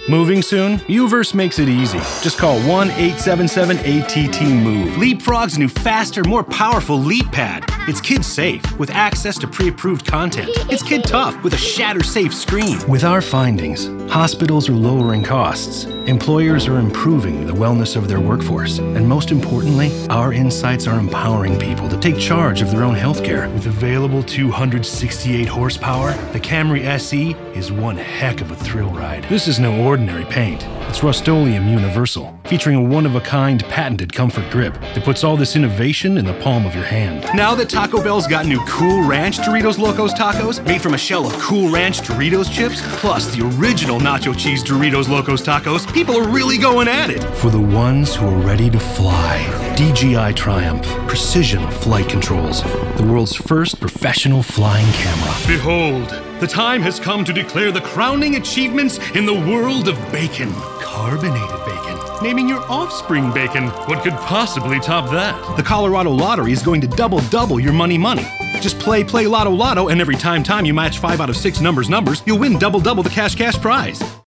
Moving soon? Uverse makes it easy. Just call 1-877-ATT-MOVE. Leapfrog's new, faster, more powerful Leap Pad. It's kid-safe, with access to pre-approved content. It's kid-tough, with a shatter-safe screen. With our findings, hospitals are lowering costs, employers are improving the wellness of their workforce, and most importantly, our insights are empowering people to take charge of their own healthcare. With available 268 horsepower, the Camry SE is one heck of a thrill ride. This is no ordinary paint. It's Rust-Oleum Universal, featuring a one-of-a-kind patented comfort grip that puts all this innovation in the palm of your hand. Now that Taco Bell's got new Cool Ranch Doritos Locos Tacos, made from a shell of Cool Ranch Doritos chips, plus the original Nacho Cheese Doritos Locos Tacos, people are really going at it. For the ones who are ready to fly, DJI Triumph Precision Flight Controls, the world's first professional flying camera. Behold, the time has come to declare the crowning achievements in the world of bacon. Carbonated bacon. Naming your offspring bacon. What could possibly top that? The Colorado Lottery is going to double your money. Just play Lotto, and every time you match 5 out of 6 numbers, you'll win double the cash prize.